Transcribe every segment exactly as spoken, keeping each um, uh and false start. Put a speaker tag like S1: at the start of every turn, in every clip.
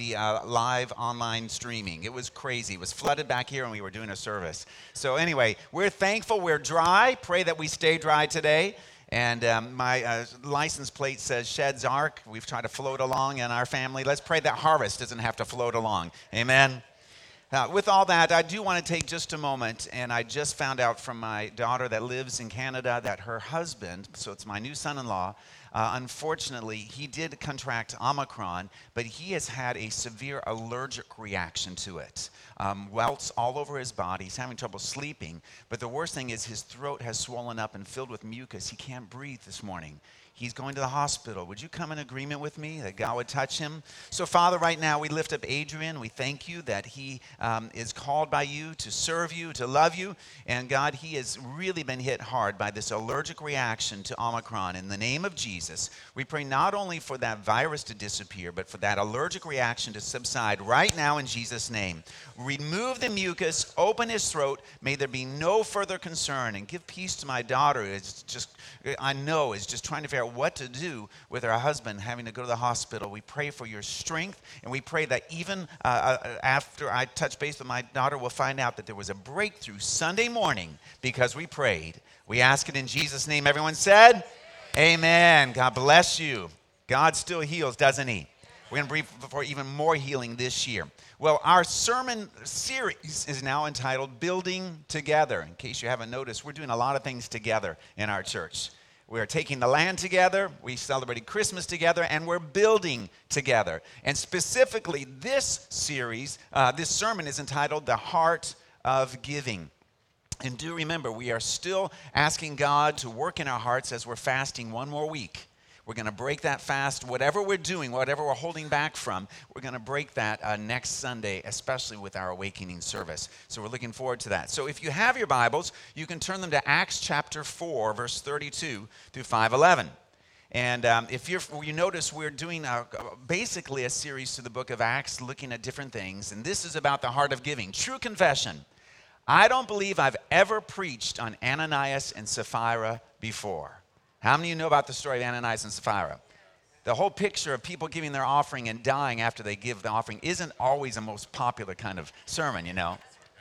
S1: the uh, live online streaming. It was crazy. It was flooded back here when we were doing a service. So anyway, we're thankful we're dry. Pray that we stay dry today. And um, my uh, license plate says Shed's Ark. We've tried to float along in our family. Let's pray that harvest doesn't have to float along. Amen. Uh, with all that, I do want to take just a moment, and I just found out from my daughter that lives in Canada that her husband, so it's my new son-in-law, uh, unfortunately, he did contract Omicron, but he has had a severe allergic reaction to it. Um, welts all over his body. He's having trouble sleeping, but the worst thing is his throat has swollen up and filled with mucus. He can't breathe this morning. He's going to the hospital. Would you come in agreement with me that God would touch him? So, Father, right now we lift up Adrian. We thank you that he um, is called by you to serve you, to love you. And God, he has really been hit hard by this allergic reaction to Omicron. In the name of Jesus, we pray not only for that virus to disappear, but for that allergic reaction to subside right now in Jesus' name. Remove the mucus, open his throat. May there be no further concern. And give peace to my daughter, who is just, I know, is just trying to figure out what to do with her husband having to go to the hospital. We pray for your strength, and we pray that even uh, after I touch base with my daughter, we'll find out that there was a breakthrough Sunday morning because we prayed. We ask it in Jesus' name. Everyone said, amen. God bless you. God still heals, doesn't he? We're going to pray for even more healing this year. Well, our sermon series is now entitled Building Together. In case you haven't noticed, we're doing a lot of things together in our church. We're taking the land together, we celebrated Christmas together, and we're building together. And specifically, this series, uh, this sermon is entitled The Heart of Giving. And do remember, we are still asking God to work in our hearts as we're fasting one more week. We're going to break that fast. Whatever we're doing, whatever we're holding back from, we're going to break that uh, next Sunday, especially with our awakening service. So we're looking forward to that. So if you have your Bibles, you can turn them to Acts chapter four, verse thirty-two through five eleven. And um, if you're, you notice, we're doing a, basically a series through the book of Acts, looking at different things. And this is about the heart of giving. True confession. I don't believe I've ever preached on Ananias and Sapphira before. How many of you know about the story of Ananias and Sapphira? The whole picture of people giving their offering and dying after they give the offering isn't always the most popular kind of sermon, you know.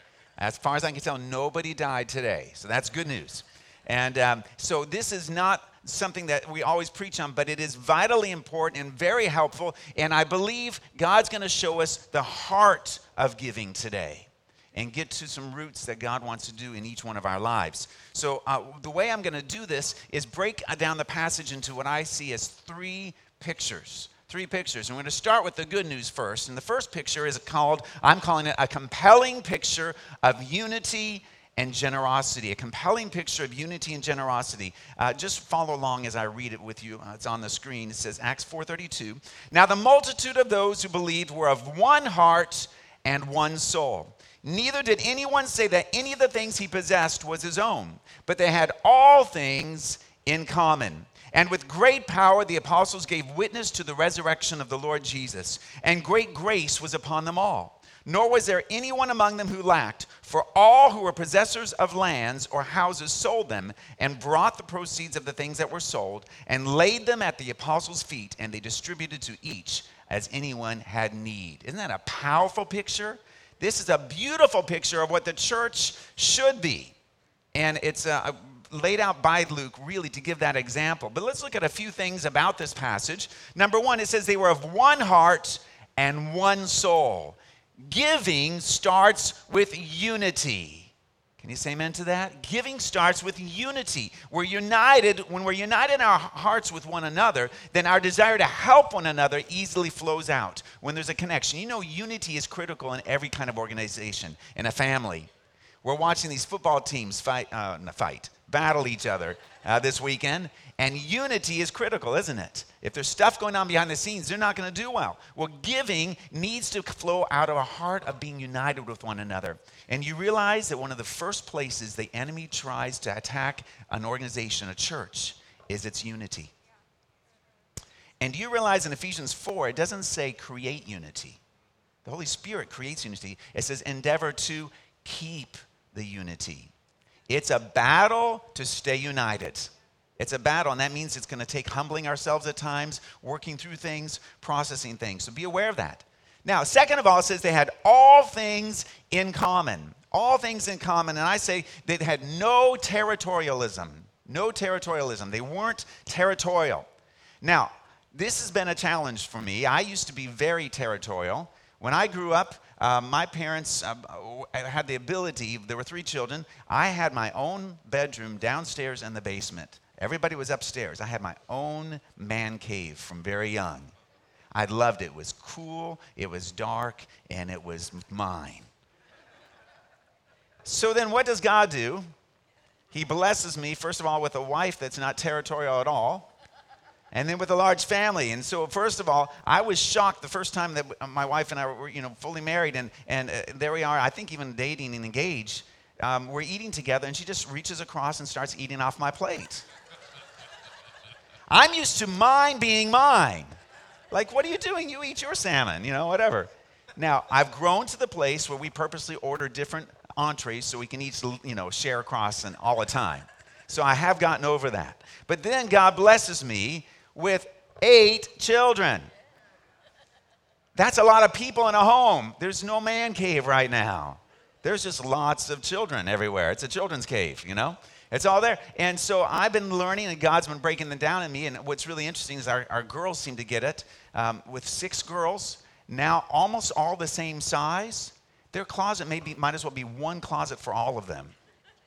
S1: As far as I can tell, nobody died today, so that's good news. And um, so this is not something that we always preach on, but it is vitally important and very helpful, and I believe God's going to show us the heart of giving today and get to some roots that God wants to do in each one of our lives. So uh, the way I'm going to do this is break down the passage into what I see as three pictures. Three pictures. And we're going to start with the good news first. And the first picture is called, I'm calling it a compelling picture of unity and generosity. A compelling picture of unity and generosity. Uh, just follow along as I read it with you. Uh, it's on the screen. It says, Acts four thirty-two. Now the multitude of those who believed were of one heart and one soul. Neither did anyone say that any of the things he possessed was his own, but they had all things in common. And with great power the apostles gave witness to the resurrection of the Lord Jesus, and great grace was upon them all. Nor was there anyone among them who lacked, for all who were possessors of lands or houses sold them, and brought the proceeds of the things that were sold, and laid them at the apostles' feet, and they distributed to each as anyone had need. Isn't that a powerful picture? This is a beautiful picture of what the church should be. And it's uh, laid out by Luke really to give that example. But let's look at a few things about this passage. Number one, it says they were of one heart and one soul. Giving starts with unity. Can you say amen to that? Giving starts with unity. We're united. When we're united in our hearts with one another, then our desire to help one another easily flows out when there's a connection. You know, unity is critical in every kind of organization, in a family. We're watching these football teams fight, uh, fight, battle each other uh, this weekend, and unity is critical, isn't it? If there's stuff going on behind the scenes, they're not going to do well. Well, giving needs to flow out of a heart of being united with one another. And you realize that one of the first places the enemy tries to attack an organization, a church, is its unity. And you realize in Ephesians four, it doesn't say create unity. The Holy Spirit creates unity. It says endeavor to keep the unity. It's a battle to stay united. It's a battle, and that means it's going to take humbling ourselves at times, working through things, processing things. So be aware of that. Now, second of all, it says they had all things in common. All things in common. And I say they had no territorialism. No territorialism. They weren't territorial. Now, this has been a challenge for me. I used to be very territorial. When I grew up, uh, my parents uh, had the ability, there were three children. I had my own bedroom downstairs in the basement. Everybody was upstairs. I had my own man cave from very young. I loved it. It was cool, it was dark, and it was mine. So then what does God do? He blesses me, first of all, with a wife that's not territorial at all, and then with a large family. And so, first of all, I was shocked the first time that my wife and I were, you know, fully married, and, and uh, there we are, I think even dating and engaged. Um, we're eating together, and she just reaches across and starts eating off my plate. I'm used to mine being mine. Like, what are you doing? You eat your salmon, you know, whatever. Now, I've grown to the place where we purposely order different entrees so we can each, you know, share across and all the time. So I have gotten over that. But then God blesses me with eight children. That's a lot of people in a home. There's no man cave right now. There's just lots of children everywhere. It's a children's cave, you know? It's all there. And so I've been learning, and God's been breaking them down in me. And what's really interesting is our, our girls seem to get it. Um, with six girls, now almost all the same size, their closet may be, might as well be one closet for all of them.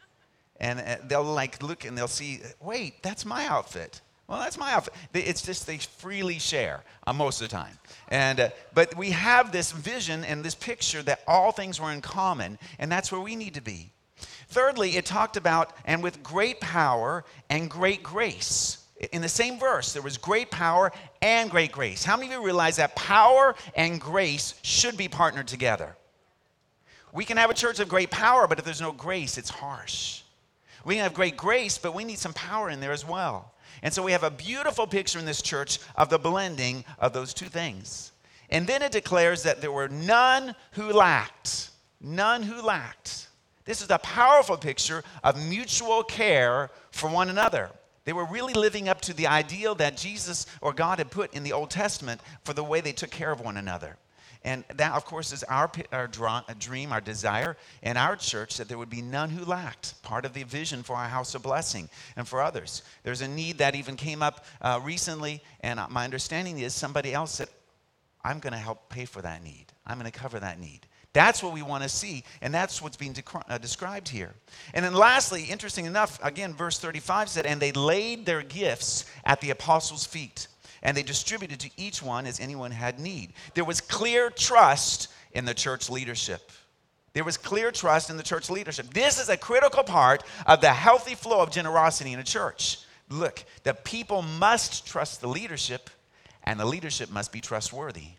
S1: And uh, they'll like look and they'll see, wait, that's my outfit. Well, that's my outfit. They, it's just they freely share uh, most of the time. And uh, but we have this vision and this picture that all things were in common, and that's where we need to be. Thirdly, it talked about, and with great power and great grace. In the same verse, there was great power and great grace. How many of you realize that power and grace should be partnered together? We can have a church of great power, but if there's no grace, it's harsh. We can have great grace, but we need some power in there as well. And so we have a beautiful picture in this church of the blending of those two things. And then it declares that there were none who lacked. None who lacked. This is a powerful picture of mutual care for one another. They were really living up to the ideal that Jesus or God had put in the Old Testament for the way they took care of one another. And that, of course, is our, our dream, our desire in our church, that there would be none who lacked. Part of the vision for our house of blessing and for others. There's a need that even came up uh, recently, and my understanding is somebody else said, I'm going to help pay for that need. I'm going to cover that need. That's what we want to see, and that's what's being dec- uh, described here. And then lastly, interesting enough, again, verse thirty-five said, and they laid their gifts at the apostles' feet, and they distributed to each one as anyone had need. There was clear trust in the church leadership. There was clear trust in the church leadership. This is a critical part of the healthy flow of generosity in a church. Look, the people must trust the leadership, and the leadership must be trustworthy.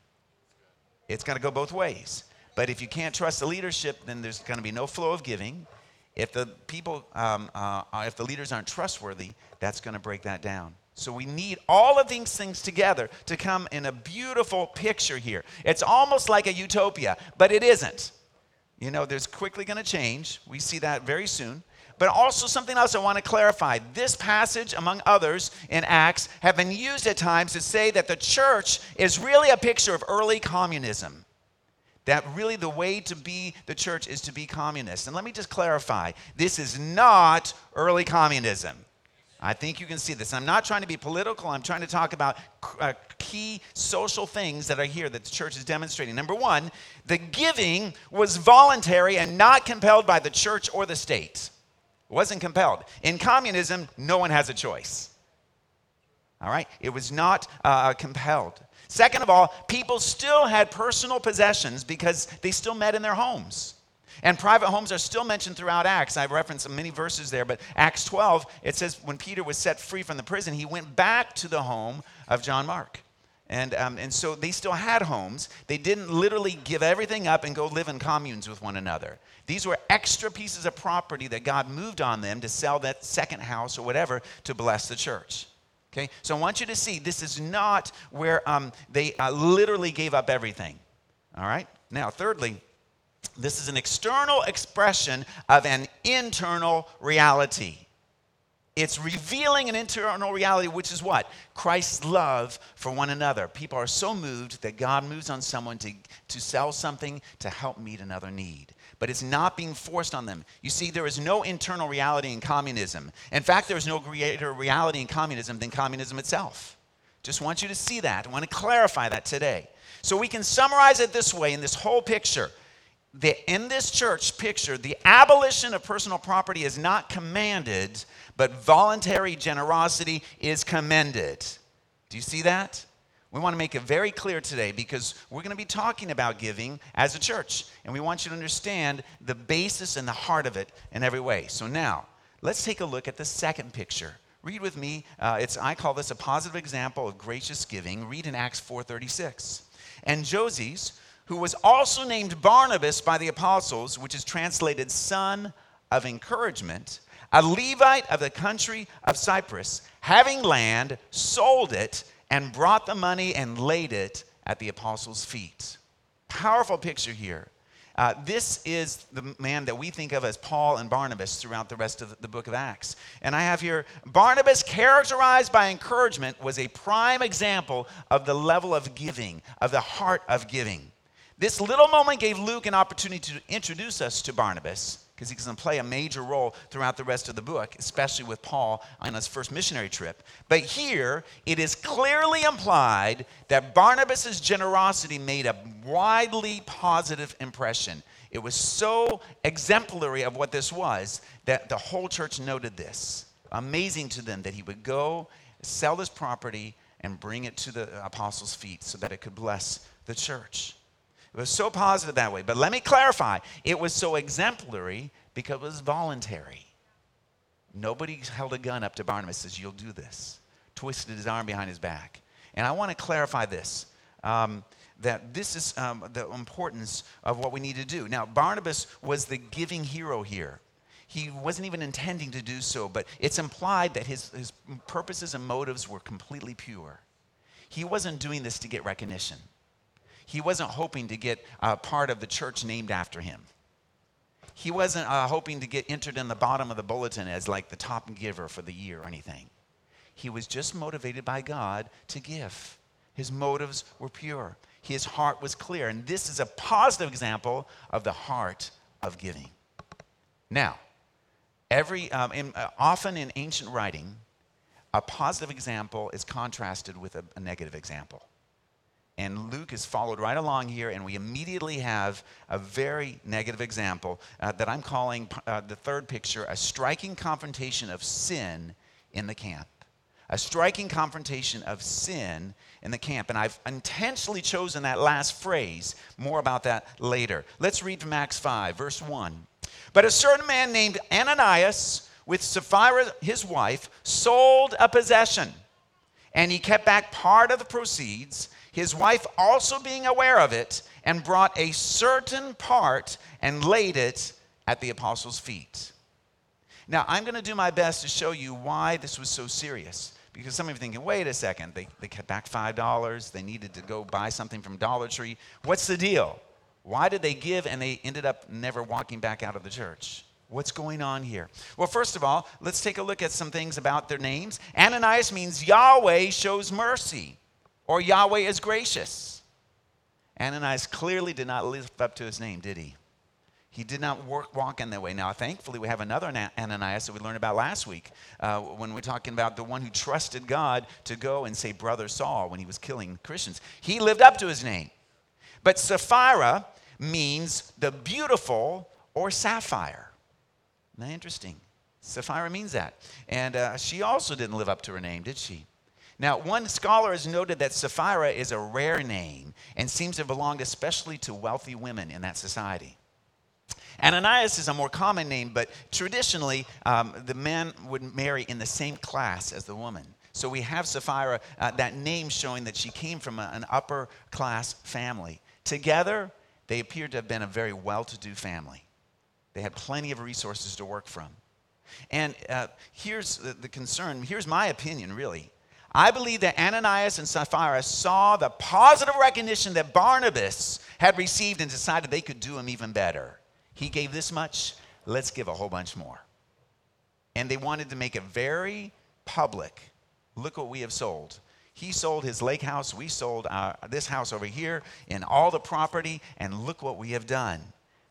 S1: It's going to go both ways. But if you can't trust the leadership, then there's going to be no flow of giving. If the people, um, uh, if the leaders aren't trustworthy, that's going to break that down. So we need all of these things together to come in a beautiful picture here. It's almost like a utopia, but it isn't. You know, there's quickly going to change. We see that very soon. But also something else I want to clarify. This passage, among others in Acts, have been used at times to say that the church is really a picture of early communism. That really the way to be the church is to be communist. And let me just clarify, this is not early communism. I think you can see this. I'm not trying to be political. I'm trying to talk about uh, key social things that are here that the church is demonstrating. Number one, the giving was voluntary and not compelled by the church or the state. It wasn't compelled. In communism, no one has a choice. All right? It was not uh, compelled. Second of all, people still had personal possessions because they still met in their homes. And private homes are still mentioned throughout Acts. I've referenced many verses there, but Acts twelve, it says when Peter was set free from the prison, he went back to the home of John Mark. And, um, and so they still had homes. They didn't literally give everything up and go live in communes with one another. These were extra pieces of property that God moved on them to sell that second house or whatever to bless the church. Okay, so I want you to see this is not where um, they uh, literally gave up everything. All right? Now, thirdly, this is an external expression of an internal reality. it's revealing an internal reality, which is what? Christ's love for one another. People are so moved that God moves on someone to, to sell something to help meet another need. But it's not being forced on them. You see, there is no internal reality in communism. In fact, there is no greater reality in communism than communism itself. Just want you to see that. I want to clarify that today. So we can summarize it this way in this whole picture. The, in this church picture, the abolition of personal property is not commanded, but voluntary generosity is commended. Do you see that? We want to make it very clear today because we're going to be talking about giving as a church. And we want you to understand the basis and the heart of it in every way. So now, let's take a look at the second picture. Read with me. Uh, it's I call this a positive example of gracious giving. Read in Acts four thirty-six. And Joses, who was also named Barnabas by the apostles, which is translated son of encouragement, a Levite of the country of Cyprus, having land, sold it, and brought the money and laid it at the apostles' feet. Powerful picture here. Uh, this is the man that we think of as Paul and Barnabas throughout the rest of the book of Acts. And I have here, Barnabas, characterized by encouragement, was a prime example of the level of giving, of the heart of giving. This little moment gave Luke an opportunity to introduce us to Barnabas, because he's going to play a major role throughout the rest of the book, especially with Paul on his first missionary trip. But here, it is clearly implied that Barnabas' generosity made a widely positive impression. It was so exemplary of what this was that the whole church noted this. Amazing to them that he would go, sell his property, and bring it to the apostles' feet so that it could bless the church. It was so positive that way. But let me clarify. It was so exemplary because it was voluntary. Nobody held a gun up to Barnabas and says, you'll do this. Twisted his arm behind his back. And I want to clarify this, um, that this is um, the importance of what we need to do. Now, Barnabas was the giving hero here. He wasn't even intending to do so, but it's implied that his, his purposes and motives were completely pure. He wasn't doing this to get recognition. He wasn't hoping to get uh, part of the church named after him. He wasn't uh, hoping to get entered in the bottom of the bulletin as like the top giver for the year or anything. He was just motivated by God to give. His motives were pure. His heart was clear. And this is a positive example of the heart of giving. Now, every um, in, uh, often in ancient writing, a positive example is contrasted with a, a negative example. And Luke is followed right along here, and we immediately have a very negative example uh, that I'm calling uh, the third picture, a striking confrontation of sin in the camp. A striking confrontation of sin in the camp. And I've intentionally chosen that last phrase. More about that later. Let's read from Acts five, verse one. But a certain man named Ananias, with Sapphira his wife, sold a possession, and he kept back part of the proceeds, his wife also being aware of it, and brought a certain part and laid it at the apostles' feet. Now, I'm going to do my best to show you why this was so serious. Because some of you are thinking, wait a second, they, they kept back five dollars, they needed to go buy something from Dollar Tree. What's the deal? Why did they give and they ended up never walking back out of the church? What's going on here? Well, first of all, let's take a look at some things about their names. Ananias means Yahweh shows mercy, or Yahweh is gracious. Ananias clearly did not live up to his name, did he? He did not work, walk in that way. Now, thankfully, we have another Ananias that we learned about last week uh, when we're talking about the one who trusted God to go and say, Brother Saul, when he was killing Christians. He lived up to his name. But Sapphira means the beautiful or sapphire. Isn't that interesting? Sapphira means that. And uh, she also didn't live up to her name, did she? Now, one scholar has noted that Sapphira is a rare name and seems to have belonged especially to wealthy women in that society. Ananias is a more common name, but traditionally, um, the man would marry in the same class as the woman. So we have Sapphira, uh, that name showing that she came from a, an upper class family. Together, they appeared to have been a very well-to-do family. They had plenty of resources to work from. And uh, here's the, the concern. Here's my opinion, really. I believe that Ananias and Sapphira saw the positive recognition that Barnabas had received and decided they could do him even better. He gave this much, let's give a whole bunch more. and they wanted to make it very public. Look what we have sold. He sold his lake house. We sold our, this house over here and all the property, and look what we have done.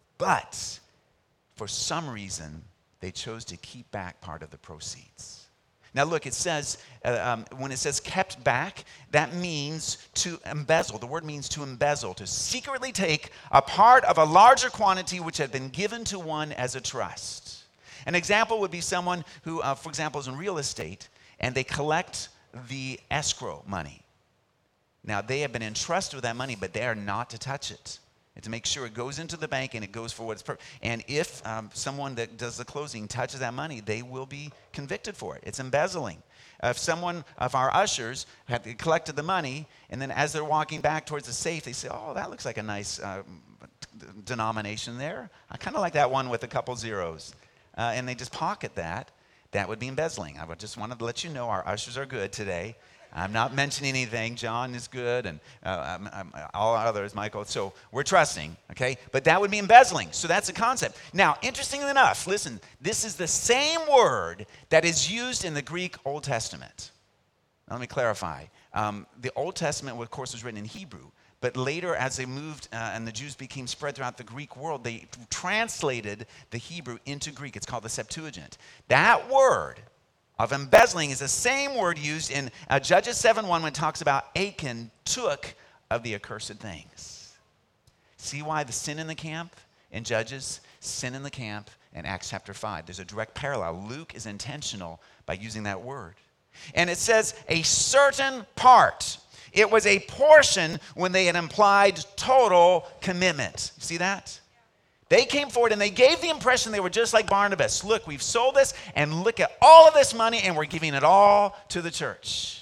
S1: But for some reason, they chose to keep back part of the proceeds. Now look, it says, uh, um, when it says kept back, that means to embezzle. The word means to embezzle, to secretly take a part of a larger quantity which had been given to one as a trust. An example would be someone who, uh, for example, is in real estate, and they collect the escrow money. Now, they have been entrusted with that money, but they are not to touch it. And to make sure it goes into the bank and it goes for what it's purpose. And if um, someone that does the closing touches that money, they will be convicted for it. It's embezzling. Uh, if someone of our ushers had collected the money, and then as they're walking back towards the safe, they say, oh, that looks like a nice uh, denomination there. I kind of like that one with a couple zeros. Uh, and they just pocket that. That would be embezzling. I would just wanted to let you know our ushers are good today. I'm not mentioning anything. John is good, and uh, I'm, I'm, all others, Michael. So we're trusting, okay? But that would be embezzling. So that's a concept. Now, interestingly enough, listen, this is the same word that is used in the Greek Old Testament. Now, let me clarify. Um, the Old Testament, of course, was written in Hebrew. But later, as they moved uh, and the Jews became spread throughout the Greek world, they translated the Hebrew into Greek. It's called the Septuagint. That word of embezzling is the same word used in uh, Judges seven one when it talks about Achan took of the accursed things. See why the sin in the camp in Judges, sin in the camp in Acts chapter five. There's a direct parallel. Luke is intentional by using that word. And it says a certain part. It was a portion when they had implied total commitment. You see that? They came forward and they gave the impression they were just like Barnabas. Look, we've sold this, and look at all of this money, and we're giving it all to the church.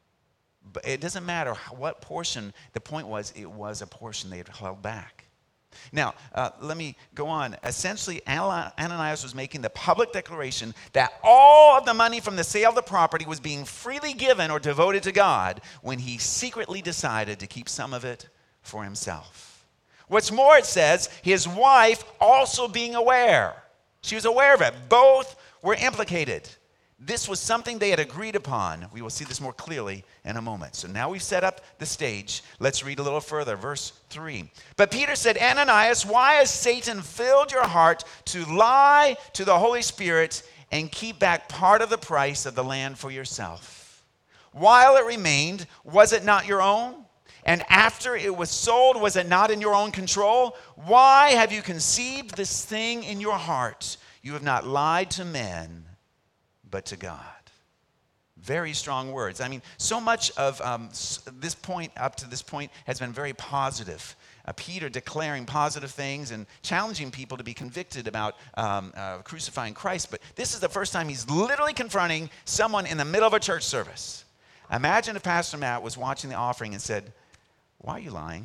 S1: But it doesn't matter what portion. The point was, it was a portion they had held back. Now, uh, let me go on. Essentially, Ananias was making the public declaration that all of the money from the sale of the property was being freely given or devoted to God, when he secretly decided to keep some of it for himself. What's more, it says, his wife also being aware. She was aware of it. Both were implicated. This was something they had agreed upon. We will see this more clearly in a moment. So now we've set up the stage. Let's read a little further. Verse three. But Peter said, Ananias, why has Satan filled your heart to lie to the Holy Spirit and keep back part of the price of the land for yourself? While it remained, was it not your own? And after it was sold, was it not in your own control? Why have you conceived this thing in your heart? You have not lied to men, but to God. Very strong words. I mean, so much of um, this point, up to this point, has been very positive. Uh, Peter declaring positive things and challenging people to be convicted about um, uh, crucifying Christ. But this is the first time he's literally confronting someone in the middle of a church service. Imagine if Pastor Matt was watching the offering and said, why are you lying?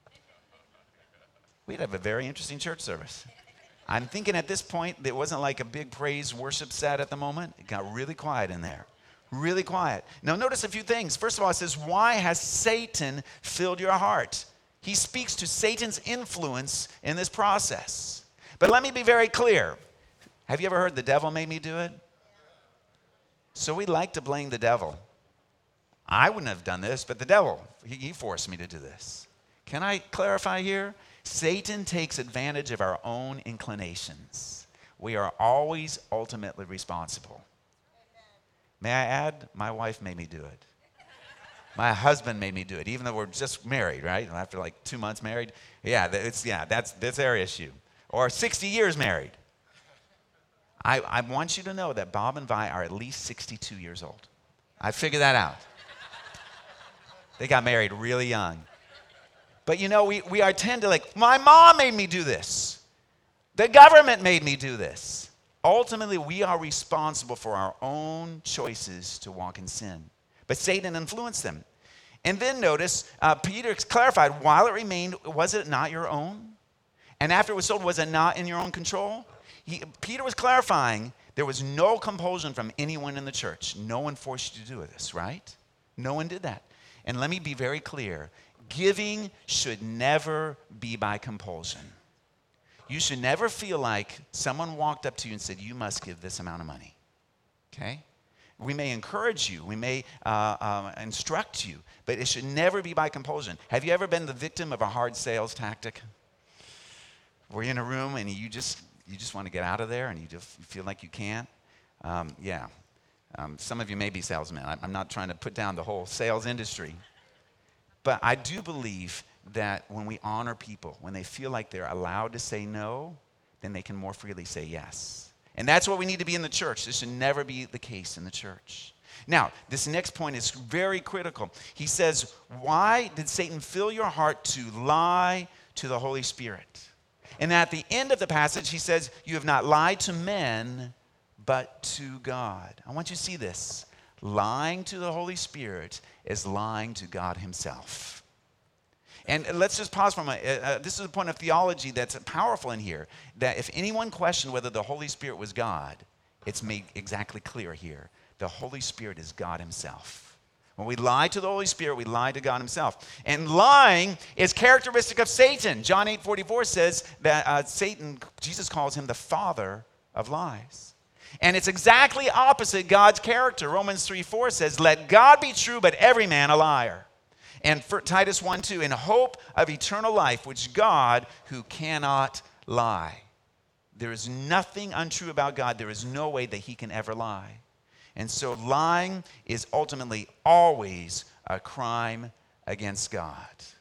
S1: We'd have a very interesting church service. I'm thinking at this point, it wasn't like a big praise worship set at the moment. It got really quiet in there. Really quiet. Now notice a few things. First of all, it says, why has Satan filled your heart? He speaks to Satan's influence in this process. But let me be very clear. Have you ever heard the devil made me do it? So we like to blame the devil. I wouldn't have done this, but the devil, he, he forced me to do this. Can I clarify here? Satan takes advantage of our own inclinations. We are always ultimately responsible. May I add, my wife made me do it. My husband made me do it, even though we're just married, right? After like two months married. Yeah, it's, yeah that's, that's their issue. Or sixty years married. I, I want you to know that Bob and Vi are at least sixty-two years old. I figured that out. They got married really young. But you know, we, we are tend to like, my mom made me do this. The government made me do this. Ultimately, we are responsible for our own choices to walk in sin. But Satan influenced them. And then notice, uh, Peter clarified, while it remained, was it not your own? And after it was sold, was it not in your own control? He, Peter was clarifying, there was no compulsion from anyone in the church. No one forced you to do this, right? No one did that. And let me be very clear. Giving should never be by compulsion. You should never feel like someone walked up to you and said, you must give this amount of money. okay? We may encourage you, we may uh, um, instruct you, but it should never be by compulsion. Have you ever been the victim of a hard sales tactic? Where you're in a room and you just you just want to get out of there and you just feel like you can't? Um, yeah. Um, some of you may be salesmen. I, I'm not trying to put down the whole sales industry. But I do believe that when we honor people, when they feel like they're allowed to say no, then they can more freely say yes. And that's what we need to be in the church. This should never be the case in the church. Now, this next point is very critical. He says, why did Satan fill your heart to lie to the Holy Spirit? And at the end of the passage, he says, you have not lied to men, but to God. I want you to see this. Lying to the Holy Spirit is lying to God himself. And let's just pause for a moment. Uh, this is a point of theology that's powerful in here, that if anyone questioned whether the Holy Spirit was God, it's made exactly clear here. The Holy Spirit is God himself. When we lie to the Holy Spirit, we lie to God himself. And lying is characteristic of Satan. John eight forty-four says that uh, Satan, Jesus calls him the father of lies. And it's exactly opposite God's character. Romans three four says, let God be true, but every man a liar. And for Titus one two, in hope of eternal life, which God, who cannot lie. There is nothing untrue about God. There is no way that he can ever lie. And so lying is ultimately always a crime against God.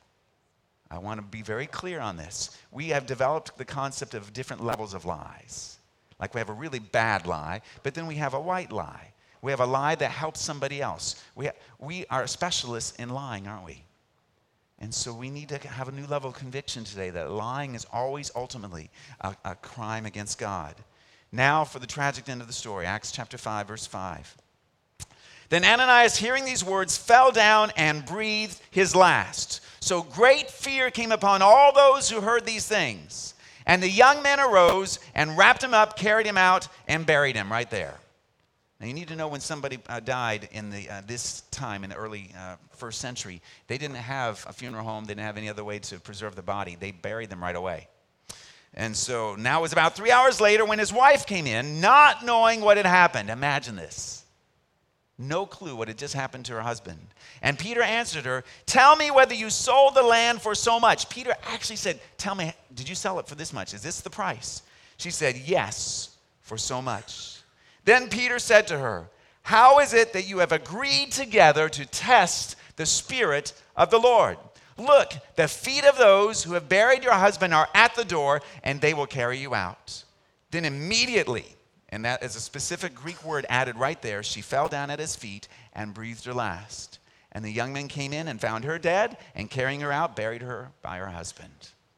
S1: I want to be very clear on this. We have developed the concept of different levels of lies. Like we have a really bad lie, but then we have a white lie. We have a lie that helps somebody else. We, ha- we are specialists in lying, aren't we? And so we need to have a new level of conviction today that lying is always ultimately a, a crime against God. Now for the tragic end of the story, Acts chapter five, verse five. Then Ananias, hearing these words, fell down and breathed his last. So great fear came upon all those who heard these things. And the young men arose and wrapped him up, carried him out, and buried him right there. Now you need to know when somebody uh, died in the uh, this time in the early uh, first century, they didn't have a funeral home. They didn't have any other way to preserve the body. They buried them right away. And so now it was about three hours later when his wife came in, not knowing what had happened. Imagine this. No clue what had just happened to her husband. And Peter answered her, tell me whether you sold the land for so much. Peter actually said, tell me, did you sell it for this much? Is this the price? She said, yes, for so much. Then Peter said to her, how is it that you have agreed together to test the Spirit of the Lord? Look, the feet of those who have buried your husband are at the door, and they will carry you out. Then immediately, and that is a specific Greek word added right there, she fell down at his feet and breathed her last. And the young men came in and found her dead, and carrying her out, buried her by her husband.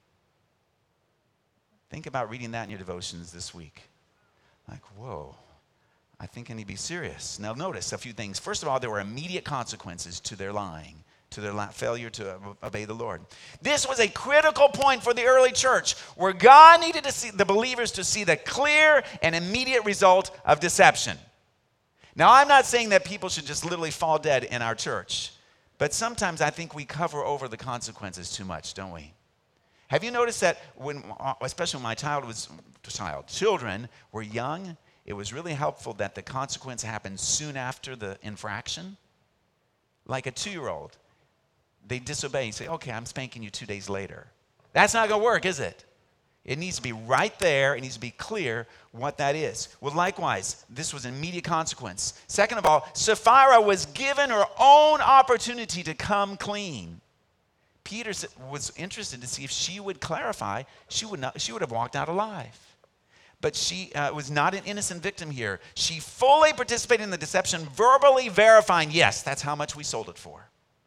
S1: Think about reading that in your devotions this week. Like, whoa, I think I need to be serious. Now notice a few things. First of all, there were immediate consequences to their lying, to their failure to obey the Lord. This was a critical point for the early church, where God needed to see the believers to see the clear and immediate result of deception. Now, I'm not saying that people should just literally fall dead in our church, but sometimes I think we cover over the consequences too much, don't we? Have you noticed that when, especially when my child was, child, children were young, it was really helpful that the consequence happened soon after the infraction? Like a two-year-old. They disobey and say, okay, I'm spanking you two days later. That's not going to work, is it? It needs to be right there. It needs to be clear what that is. Well, likewise, this was an immediate consequence. Second of all, Sapphira was given her own opportunity to come clean. Peter was interested to see if she would clarify. She would not. She would have walked out alive. But she uh, was not an innocent victim here. She fully participated in the deception, verbally verifying, yes, that's how much we sold it for.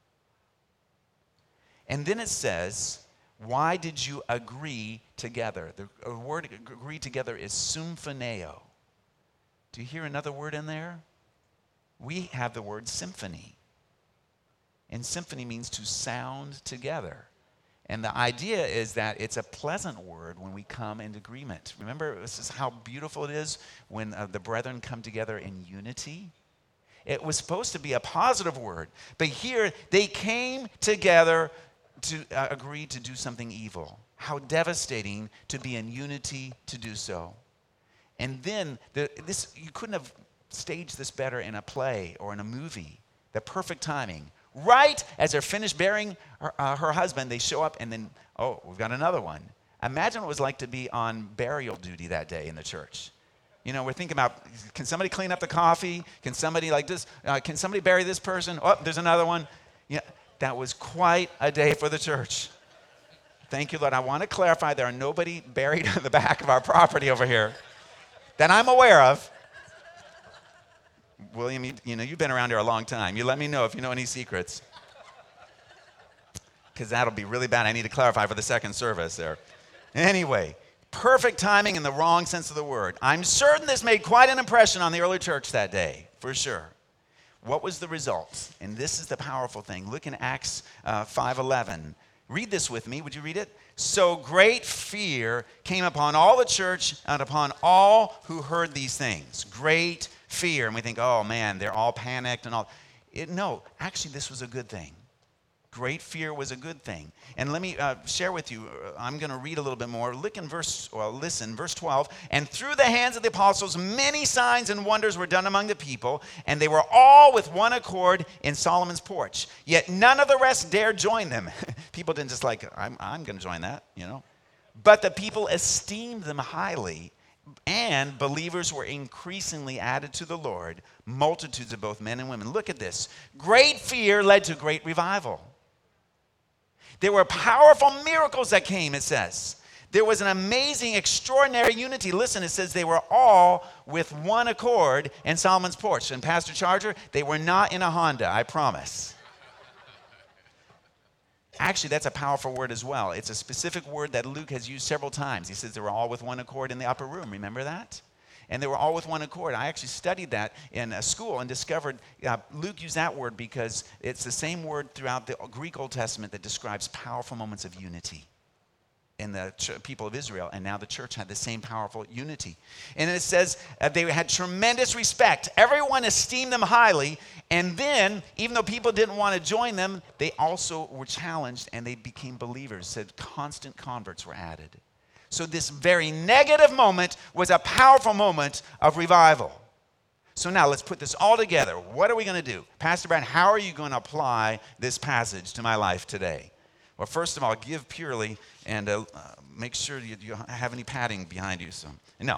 S1: And then it says, why did you agree together? The word agree together is symphoneo. Do you hear another word in there? We have the word symphony. And symphony means to sound together. And the idea is that it's a pleasant word when we come in agreement. Remember, this is how beautiful it is when uh, the brethren come together in unity. It was supposed to be a positive word. But here, they came together to uh, agree to do something evil. How devastating to be in unity to do so. And then, the, this you couldn't have stage this better in a play or in a movie. The perfect timing. Right as they're finished burying her, uh, her husband, they show up and then, oh, we've got another one. Imagine what it was like to be on burial duty that day in the church. You know, we're thinking about, can somebody clean up the coffee? Can somebody like this? Uh, can somebody bury this person? Oh, there's another one. Yeah, that was quite a day for the church. Thank you, Lord. I want to clarify there are nobody buried in the back of our property over here that I'm aware of. William, you, you know, you've been around here a long time. You let me know if you know any secrets. Because that'll be really bad. I need to clarify for the second service there. Anyway, perfect timing in the wrong sense of the word. I'm certain this made quite an impression on the early church that day, for sure. What was the result? And this is the powerful thing. Look in Acts uh, five eleven. Read this with me. Would you read it? So great fear came upon all the church and upon all who heard these things. Great fear. And we think, oh man, they're all panicked and all. It, no, actually this was a good thing. Great fear was a good thing. And let me uh, share with you, uh, I'm going to read a little bit more. Look in verse, well, listen, verse twelve. And through the hands of the apostles, many signs and wonders were done among the people, and they were all with one accord in Solomon's porch. Yet none of the rest dared join them. People didn't just like, I'm, I'm going to join that, you know. But the people esteemed them highly, and believers were increasingly added to the Lord, multitudes of both men and women. Look at this. Great fear led to great revival. There were powerful miracles that came, it says. There was an amazing, extraordinary unity. Listen, it says they were all with one accord in Solomon's porch. And Pastor Charger, they were not in a Honda, I promise. Actually, that's a powerful word as well. It's a specific word that Luke has used several times. He says they were all with one accord in the upper room. Remember that? And they were all with one accord. I actually studied that in a school and discovered uh, Luke used that word because it's the same word throughout the Greek Old Testament that describes powerful moments of unity in the ch- people of Israel. And now the church had the same powerful unity. And it says uh, they had tremendous respect. Everyone esteemed them highly. And then, even though people didn't want to join them, they also were challenged and they became believers. Said constant converts were added. So this very negative moment was a powerful moment of revival. So now let's put this all together. What are we going to do? Pastor Brad, how are you going to apply this passage to my life today? Well, first of all, give purely and uh, uh, make sure you, you have any padding behind you. So, no.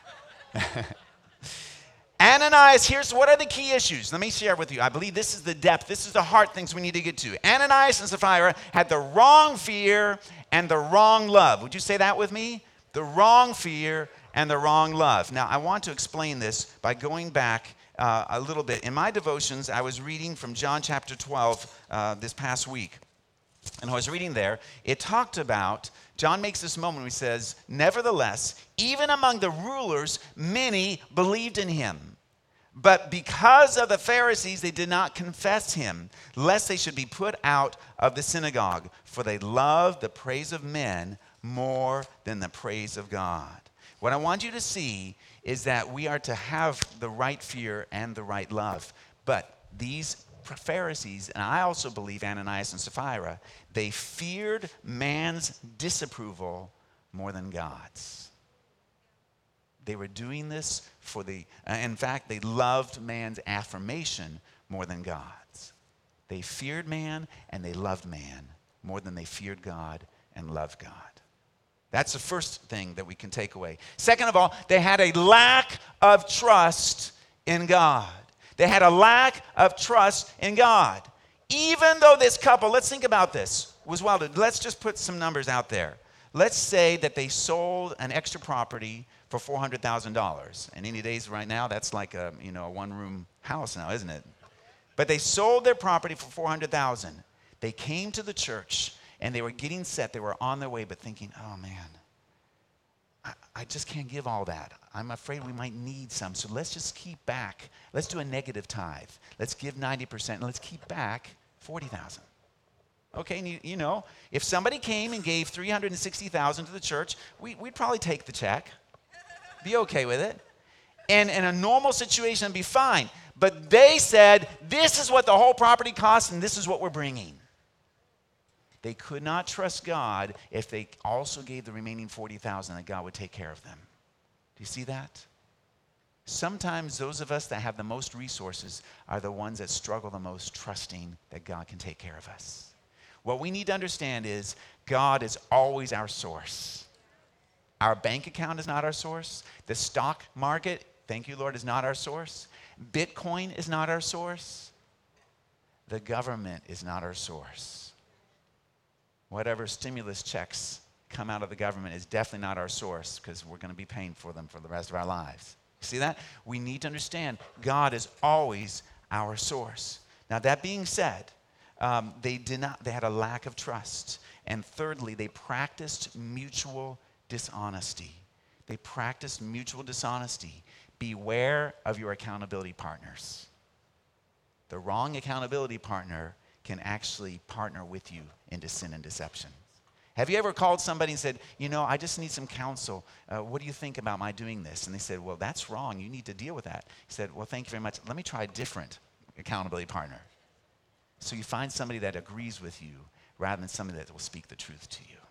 S1: Ananias, here's what are the key issues. Let me share with you. I believe this is the depth. This is the heart things we need to get to. Ananias and Sapphira had the wrong fear and the wrong love. Would you say that with me? The wrong fear and the wrong love. Now, I want to explain this by going back uh, a little bit. In my devotions, I was reading from John chapter twelve uh, this past week. And I was reading there, it talked about, John makes this moment where he says, nevertheless, even among the rulers, many believed in him. But because of the Pharisees, they did not confess him, lest they should be put out of the synagogue. For they loved the praise of men more than the praise of God. What I want you to see is that we are to have the right fear and the right love. But these Pharisees, and I also believe Ananias and Sapphira, they feared man's disapproval more than God's. They were doing this for the, uh, in fact, they loved man's affirmation more than God's. They feared man and they loved man more than they feared God and loved God. That's the first thing that we can take away. Second of all, they had a lack of trust in God. They had a lack of trust in God. Even though this couple, let's think about this, was well, let's just put some numbers out there. Let's say that they sold an extra property for four hundred thousand dollars. And any days right now, that's like a, you know, a one-room house now, isn't it? But they sold their property for four hundred thousand dollars. They came to the church, and they were getting set. They were on their way, but thinking, oh, man, I, I just can't give all that. I'm afraid we might need some, so let's just keep back. Let's do a negative tithe. Let's give ninety percent, and let's keep back forty thousand dollars. Okay, and you, you know, if somebody came and gave three hundred sixty thousand dollars to the church, we, we'd probably take the check, be okay with it. And in a normal situation, it'd be fine. But they said, this is what the whole property costs, and this is what we're bringing. They could not trust God if they also gave the remaining forty thousand dollars that God would take care of them. Do you see that? Sometimes those of us that have the most resources are the ones that struggle the most trusting that God can take care of us. What we need to understand is God is always our source. Our bank account is not our source. The stock market, thank you, Lord, is not our source. Bitcoin is not our source. The government is not our source. Whatever stimulus checks come out of the government is definitely not our source, because we're going to be paying for them for the rest of our lives. See that? We need to understand God is always our source. Now, that being said, um, they did not. They had a lack of trust. And thirdly, they practiced mutual dishonesty. They practiced mutual dishonesty. Beware of your accountability partners. The wrong accountability partner can actually partner with you into sin and deception. Have you ever called somebody and said, you know, I just need some counsel. Uh, what do you think about my doing this? And they said, well, that's wrong. You need to deal with that. He said, well, thank you very much. Let me try a different accountability partner. So you find somebody that agrees with you rather than somebody that will speak the truth to you.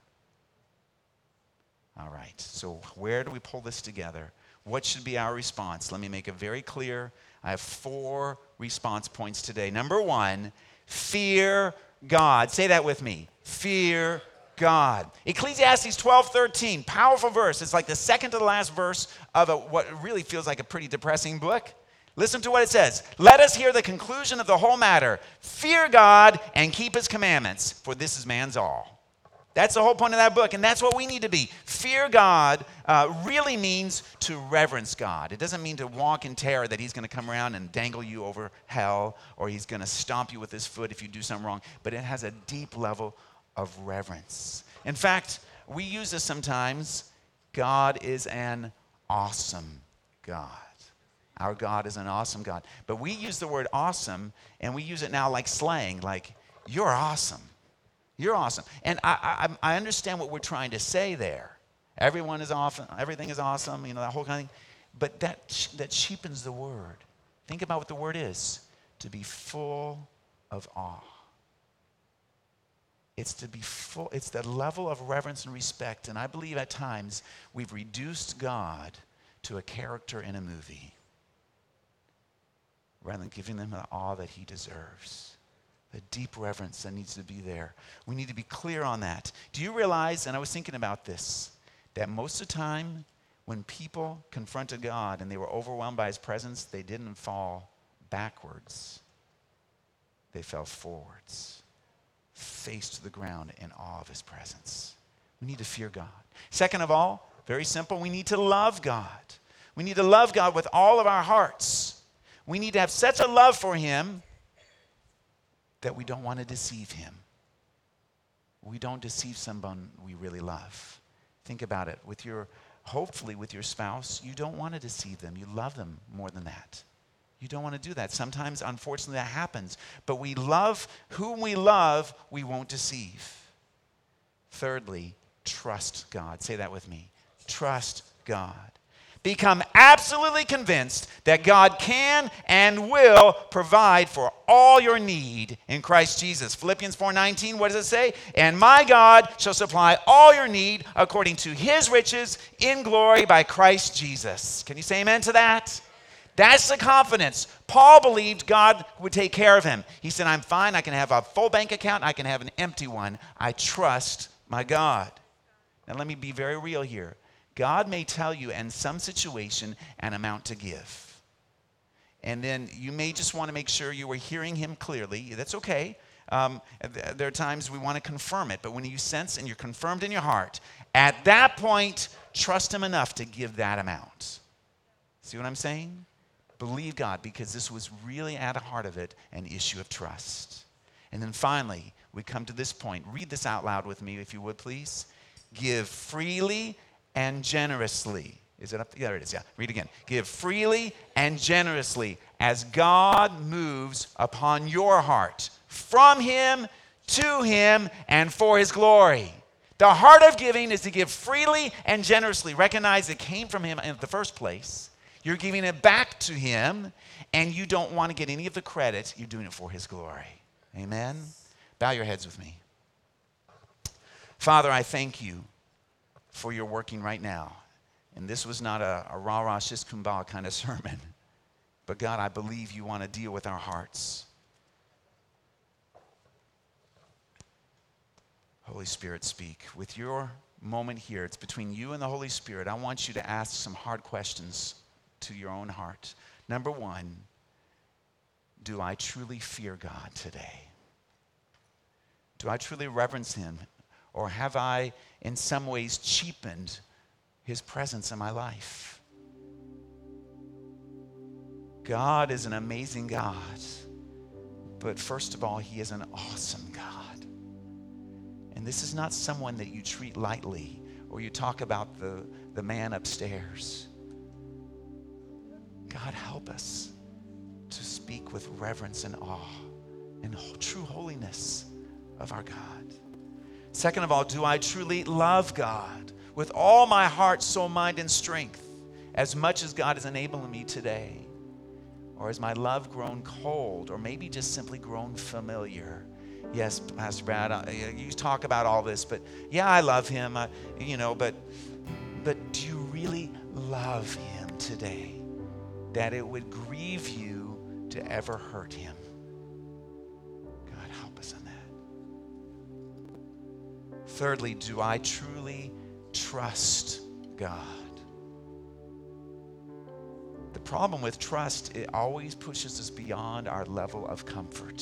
S1: All right, so where do we pull this together? What should be our response? Let me make it very clear. I have four response points today. Number one, fear God. Say that with me. Fear God. Ecclesiastes twelve thirteen, powerful verse. It's like the second to the last verse of a, what really feels like a pretty depressing book. Listen to what it says. Let us hear the conclusion of the whole matter. Fear God and keep his commandments, for this is man's all. That's the whole point of that book, and that's what we need to be. Fear God uh, really means to reverence God. It doesn't mean to walk in terror that he's going to come around and dangle you over hell, or he's going to stomp you with his foot if you do something wrong, but it has a deep level of reverence. In fact, we use this sometimes. God is an awesome God. Our God is an awesome God. But we use the word awesome, and we use it now like slang, like, you're awesome. You're awesome. And I, I, I understand what we're trying to say there. Everyone is awesome. Everything is awesome, you know, that whole kind of thing. But that, that cheapens the word. Think about what the word is. To be full of awe. It's to be full, it's the level of reverence and respect. And I believe at times we've reduced God to a character in a movie rather than giving him the awe that he deserves. The deep reverence that needs to be there. We need to be clear on that. Do you realize, and I was thinking about this, that most of the time when people confronted God and they were overwhelmed by his presence, they didn't fall backwards. They fell forwards, face to the ground in awe of his presence. We need to fear God. Second of all, very simple, we need to love God. We need to love God with all of our hearts. We need to have such a love for him that we don't want to deceive him. We don't deceive someone we really love. Think about it. With your, hopefully with your spouse, you don't want to deceive them. You love them more than that. You don't want to do that. Sometimes, unfortunately, that happens. But we love whom we love, we won't deceive. Thirdly, trust God. Say that with me. Trust God. Become absolutely convinced that God can and will provide for all your need in Christ Jesus. Philippians four nineteen, what does it say? And my God shall supply all your need according to his riches in glory by Christ Jesus. Can you say amen to that? That's the confidence. Paul believed God would take care of him. He said, I'm fine. I can have a full bank account. I can have an empty one. I trust my God. Now let me be very real here. God may tell you in some situation an amount to give. And then you may just want to make sure you are hearing him clearly. That's okay. Um, there are times we want to confirm it. But when you sense and you're confirmed in your heart, at that point, trust him enough to give that amount. See what I'm saying? Believe God, because this was really at the heart of it an issue of trust. And then finally, we come to this point. Read this out loud with me, if you would, please. Give freely and generously. Is it up? There it is. Yeah. Read again. Give freely and generously as God moves upon your heart, from him, to him, and for his glory. The heart of giving is to give freely and generously. Recognize it came from him in the first place. You're giving it back to him, and you don't want to get any of the credit. You're doing it for his glory. Amen? Bow your heads with me. Father, I thank you for your working right now And this was not a, a rah-rah, shish kumbah kind of sermon. But God, I believe you want to deal with our hearts. Holy Spirit, speak. With your moment here, it's between you and the Holy Spirit. I want you to ask some hard questions to your own heart. Number one, do I truly fear God today? Do I truly reverence him? Or have I, in some ways, cheapened his presence in my life? God is an amazing God. But first of all, he is an awesome God. And this is not someone that you treat lightly or you talk about the, the man upstairs. God, help us to speak with reverence and awe and true holiness of our God. Second of all, do I truly love God with all my heart, soul, mind, and strength as much as God is enabling me today? Or has my love grown cold or maybe just simply grown familiar? Yes, Pastor Brad, uh, you talk about all this, but yeah, I love him, uh, you know, but but do you really love him today? That it would grieve you to ever hurt him? God, help us in that. Thirdly, do I truly trust God? The problem with trust, it always pushes us beyond our level of comfort.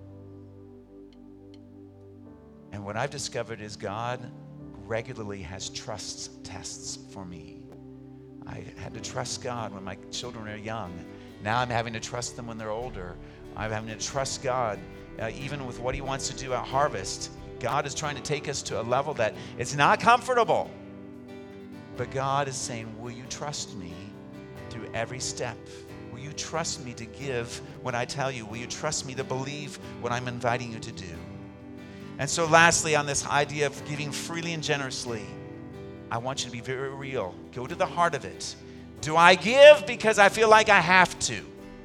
S1: And what I've discovered is God regularly has trust tests for me. I had to trust God when my children are young. Now I'm having to trust them when they're older. I'm having to trust God uh, even with what he wants to do at Harvest. God is trying to take us to a level that it's not comfortable. But God is saying, will you trust me through every step? Will you trust me to give what I tell you? Will you trust me to believe what I'm inviting you to do? And so lastly, on this idea of giving freely and generously, I want you to be very real. Go to the heart of it. Do I give because I feel like I have to?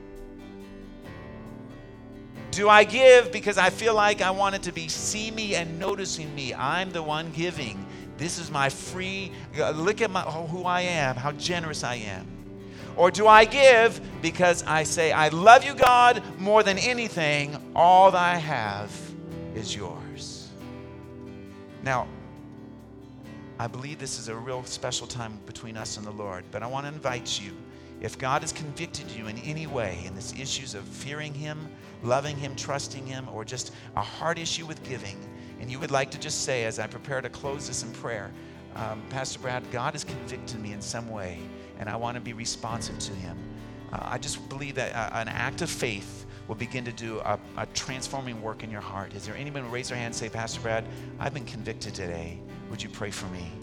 S1: Do I give because I feel like I want it to be see me and noticing me? I'm the one giving. This is my free, look at my, oh, who I am, how generous I am. Or do I give because I say, I love you, God, more than anything. All that I have is yours. Now, I believe this is a real special time between us and the Lord, but I want to invite you, if God has convicted you in any way in this issues of fearing him, loving him, trusting him, or just a heart issue with giving, and you would like to just say, as I prepare to close this in prayer, um, Pastor Brad, God has convicted me in some way, and I want to be responsive to him. Uh, I just believe that uh, an act of faith will begin to do a, a transforming work in your heart. Is there anyone who raise their hand and say, Pastor Brad, I've been convicted today. Would you pray for me?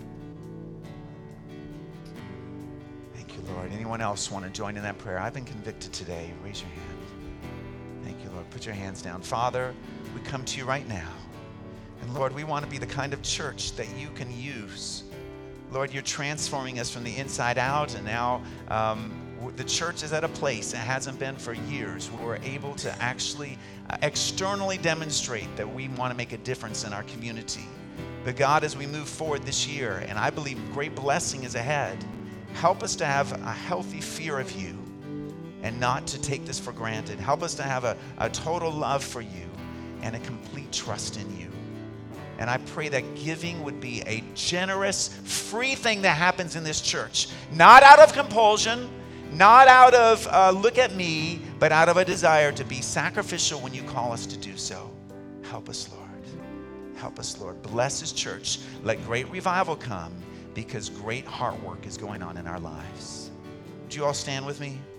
S1: Thank you, Lord. Anyone else want to join in that prayer? I've been convicted today. Raise your hand. Thank you, Lord. Put your hands down. Father, we come to you right now. And Lord, we want to be the kind of church that you can use. Lord, you're transforming us from the inside out, and now um, the church is at a place it hasn't been for years where we're able to actually uh, externally demonstrate that we want to make a difference in our community. But God, as we move forward this year, and I believe great blessing is ahead, help us to have a healthy fear of you and not to take this for granted. Help us to have a, a total love for you and a complete trust in you. And I pray that giving would be a generous, free thing that happens in this church. Not out of compulsion, not out of uh, look at me, but out of a desire to be sacrificial when you call us to do so. Help us, Lord. Help us, Lord. Bless this church. Let great revival come because great heart work is going on in our lives. Would you all stand with me?